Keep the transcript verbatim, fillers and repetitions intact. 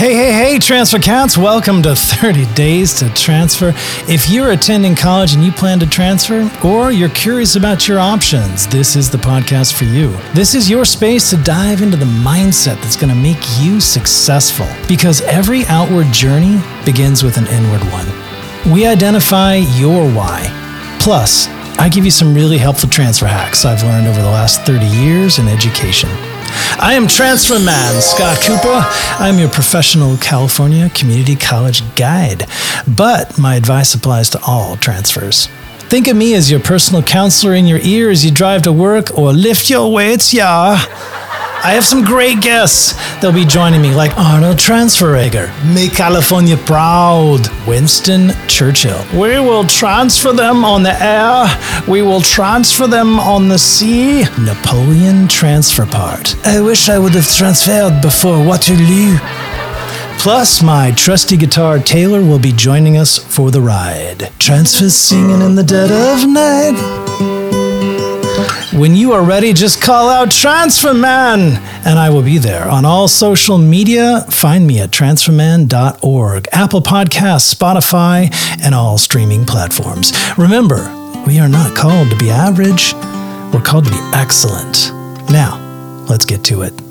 Hey, hey, hey, Transfer Cats. Welcome to thirty days to Transfer. If you're attending college and you plan to transfer, or you're curious about your options, this is the podcast for you. This is your space to dive into the mindset that's going to make you successful. Because every outward journey begins with an inward one. We identify your why. Plus, I give you some really helpful transfer hacks I've learned over the last thirty years in education. I am Transfer Man Scott Cooper. I'm your professional California community college guide, but my advice applies to all transfers. Think of me as your personal counselor in your ear as you drive to work or lift your weights, yeah. I have some great guests. They'll be joining me like Arnold Transferegger, Make California Proud, Winston Churchill. We will transfer them on the air. We will transfer them on the sea. Napoleon Transferpart. I wish I would have transferred before Waterloo. Plus, my trusty guitar Taylor will be joining us for the ride. Transfers singing in the dead of night. When you are ready, just call out Transfer Man, and I will be there on all social media. Find me at transfer man dot org, Apple Podcasts, Spotify, and all streaming platforms. Remember, we are not called to be average. We're called to be excellent. Now, let's get to it.